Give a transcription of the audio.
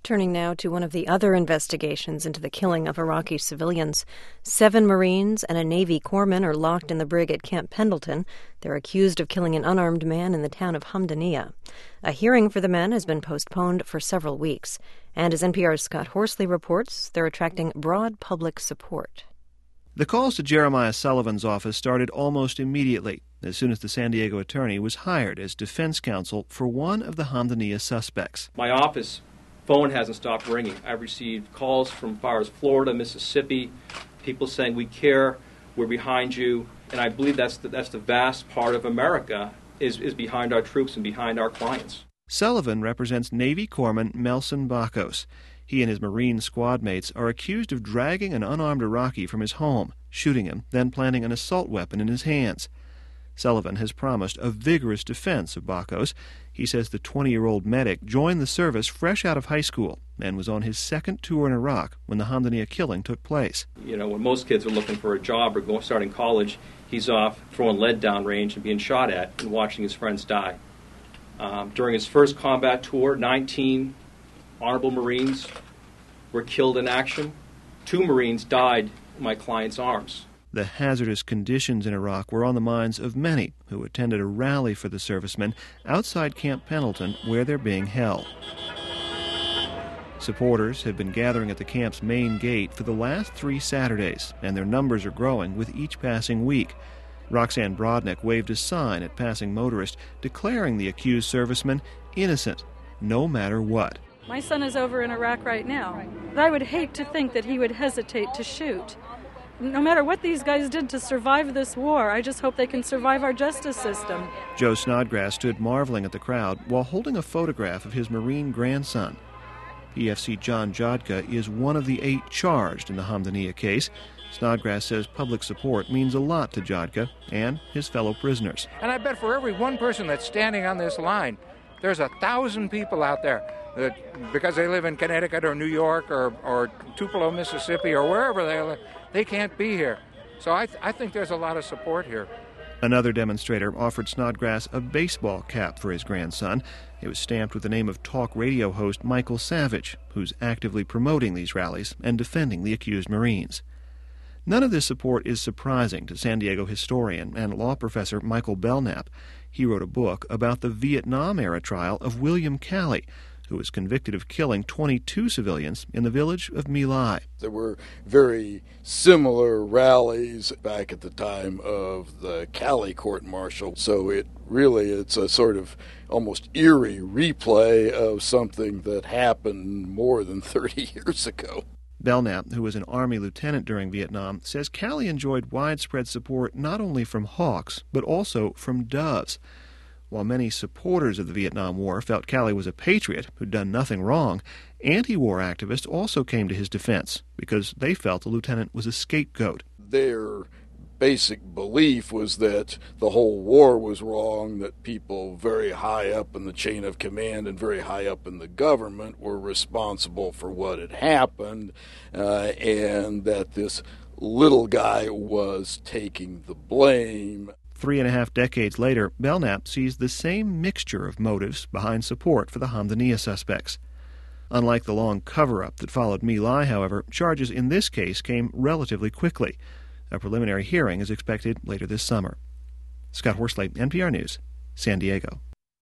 Turning now to one of the other investigations into the killing of Iraqi civilians. 7 Marines and a Navy corpsman are locked in the brig at Camp Pendleton. They're accused of killing an unarmed man in the town of Hamdaniya. A hearing for the men has been postponed for several weeks. And as NPR's Scott Horsley reports, they're attracting broad public support. The calls to Jeremiah Sullivan's office started almost immediately, as soon as the San Diego attorney was hired as defense counsel for one of the Hamdaniya suspects. My office phone hasn't stopped ringing. I've received calls from far as Florida, Mississippi, people saying, "We care, we're behind you." And I believe that's the vast part of America is behind our troops and behind our clients. Sullivan represents Navy Corpsman Melson Bakos. He and his Marine squad mates are accused of dragging an unarmed Iraqi from his home, shooting him, then planting an assault weapon in his hands. Sullivan has promised a vigorous defense of Bakos. He says the 20-year-old medic joined the service fresh out of high school and was on his second tour in Iraq when the Hamdaniya killing took place. You know, when most kids are looking for a job or starting college, he's off throwing lead downrange and being shot at and watching his friends die. During his first combat tour, 19 honorable Marines were killed in action. 2 Marines died in my client's arms. The hazardous conditions in Iraq were on the minds of many who attended a rally for the servicemen outside Camp Pendleton, where they're being held. Supporters have been gathering at the camp's main gate for the last 3 Saturdays, and their numbers are growing with each passing week. Roxanne Brodnick waved a sign at passing motorists declaring the accused serviceman innocent, no matter what. My son is over in Iraq right now. I would hate to think that he would hesitate to shoot. No matter what these guys did to survive this war, I just hope they can survive our justice system. Joe Snodgrass stood marveling at the crowd while holding a photograph of his Marine grandson. PFC John Jodka is one of the 8 charged in the Hamdaniya case. Snodgrass says public support means a lot to Jodka and his fellow prisoners. And I bet for every one person that's standing on this line, there's 1,000 people out there that, because they live in Connecticut or New York or Tupelo, Mississippi, or wherever they live, they can't be here. So I think there's a lot of support here. Another demonstrator offered Snodgrass a baseball cap for his grandson. It was stamped with the name of talk radio host Michael Savage, who's actively promoting these rallies and defending the accused Marines. None of this support is surprising to San Diego historian and law professor Michael Belknap. He wrote a book about the Vietnam-era trial of William Calley, who was convicted of killing 22 civilians in the village of My Lai. There were very similar rallies back at the time of the Calley court-martial, so it's a sort of almost eerie replay of something that happened more than 30 years ago. Belknap, who was an Army lieutenant during Vietnam, says Calley enjoyed widespread support not only from hawks, but also from doves. While many supporters of the Vietnam War felt Calley was a patriot who'd done nothing wrong, anti-war activists also came to his defense because they felt the lieutenant was a scapegoat. Their basic belief was that the whole war was wrong, that people very high up in the chain of command and very high up in the government were responsible for what had happened, and that this little guy was taking the blame. 3.5 decades later, Belknap sees the same mixture of motives behind support for the Hamdaniya suspects. Unlike the long cover-up that followed My Lai, however, charges in this case came relatively quickly. A preliminary hearing is expected later this summer. Scott Horsley, NPR News, San Diego.